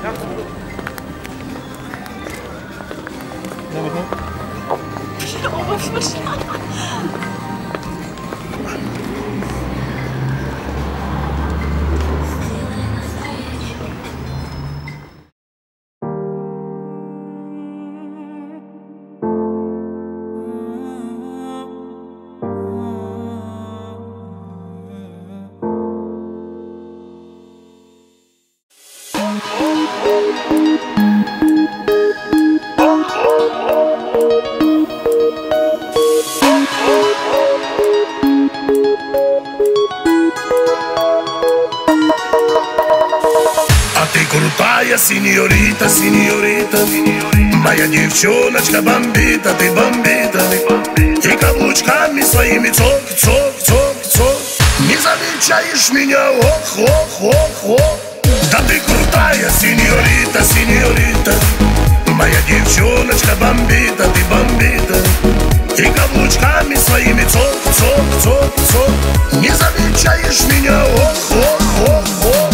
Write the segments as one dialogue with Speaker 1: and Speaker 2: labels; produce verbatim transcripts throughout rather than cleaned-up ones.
Speaker 1: Крутая синьорита, синьорита, моя девчоночка бомбита, ты бомбита. И каблучками своими цок, цок, цок, цок. Не замечаешь меня, ох, ох, ох, ох. Да ты крутая синьорита, синьорита, моя девчоночка бомбита, ты бомбита. И каблучками своими цок, цок, цок, цок. Не замечаешь меня, ох, ох, ох, ох.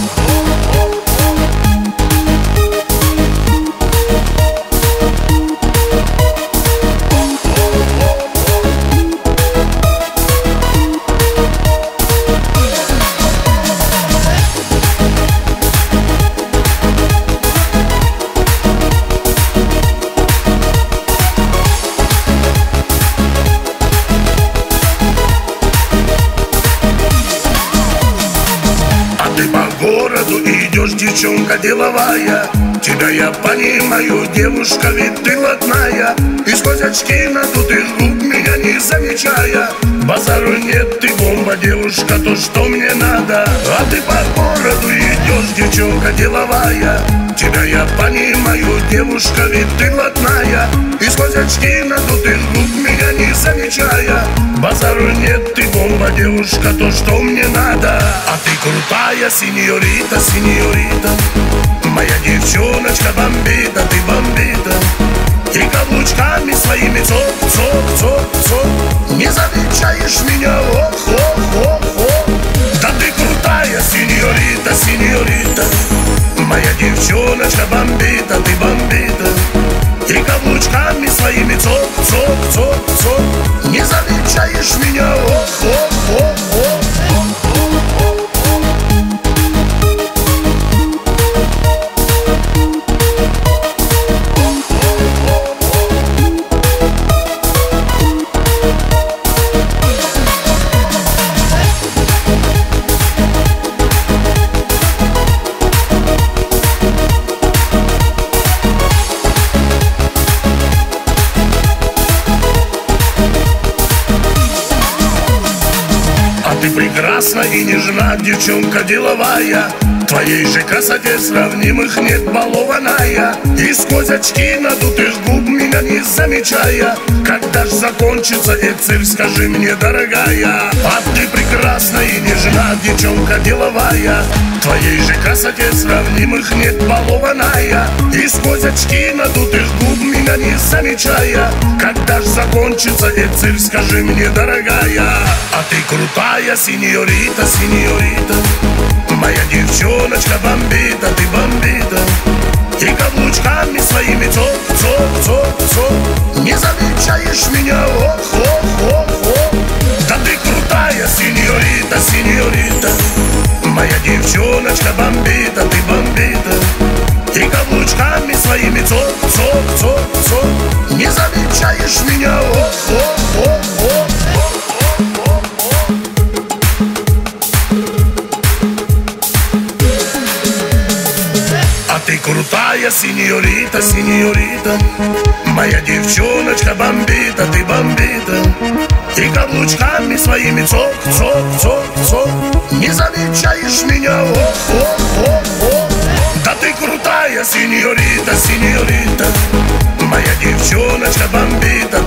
Speaker 1: Городу идешь, девчонка деловая. Тебя я понимаю, девушка, ведь ты блатная. И сквозь очки надутых губ меня не замечая. Базару нет, ты бомба, девушка, то, что мне надо. А ты по городу идешь, девчонка деловая. Тебя я понимаю, девушка, ведь ты блатная. И сквозь очки надутых губ меня не замечая. Базару нет, ты бомба, девушка, то, что мне надо. А ты крутая синьорита, синьорита, моя девчоночка бомбита, ты бомбита. И каблучками своими цок, цок, цок, цок. Не замечаешь меня, ох, ох, ох, ох. Да ты крутая синьорита, синьорита, моя девчоночка бомбита, ты бомбита. И каблучками своими цок, цок, цок, цок. Не замечаешь меня, ох, ох, ох, ох. Ты прекрасна и нежна, девчонка деловая. Твоей же красоте сравнимых нет, балованная. И сквозь очки надутых губ меня не замечая. Когда ж закончится этот цирк, скажи мне, дорогая. А ты прекрасна и нежна, девчонка деловая. Твоей же красоте сравнимых нет, балованная. И сквозь очки надутых губ меня не замечая. Когда ж закончится этот цирк, скажи мне, дорогая. А ты крутая синьорита, синьорита, моя девчоночка бомбита, ты бомбита. И каблучками своими цок, цок, цок, цок. Не замечаешь меня, ох, ох, ох, ох. Да ты крутая синьорита, синьорита, моя девчоночка бомбита, ты бомбита. И каблучками своими цок, цок, цок, цок. Не замечаешь меня, ох, ох, ох, ох. Ты крутая синьорита, синьорита, моя девчоночка бомбита, ты бомбита. И каблучками своими цок, цок, цок, цок. Не замечаешь меня, ох, ох, ох, ох. Да ты крутая синьорита, синьорита, моя девчоночка бомбита,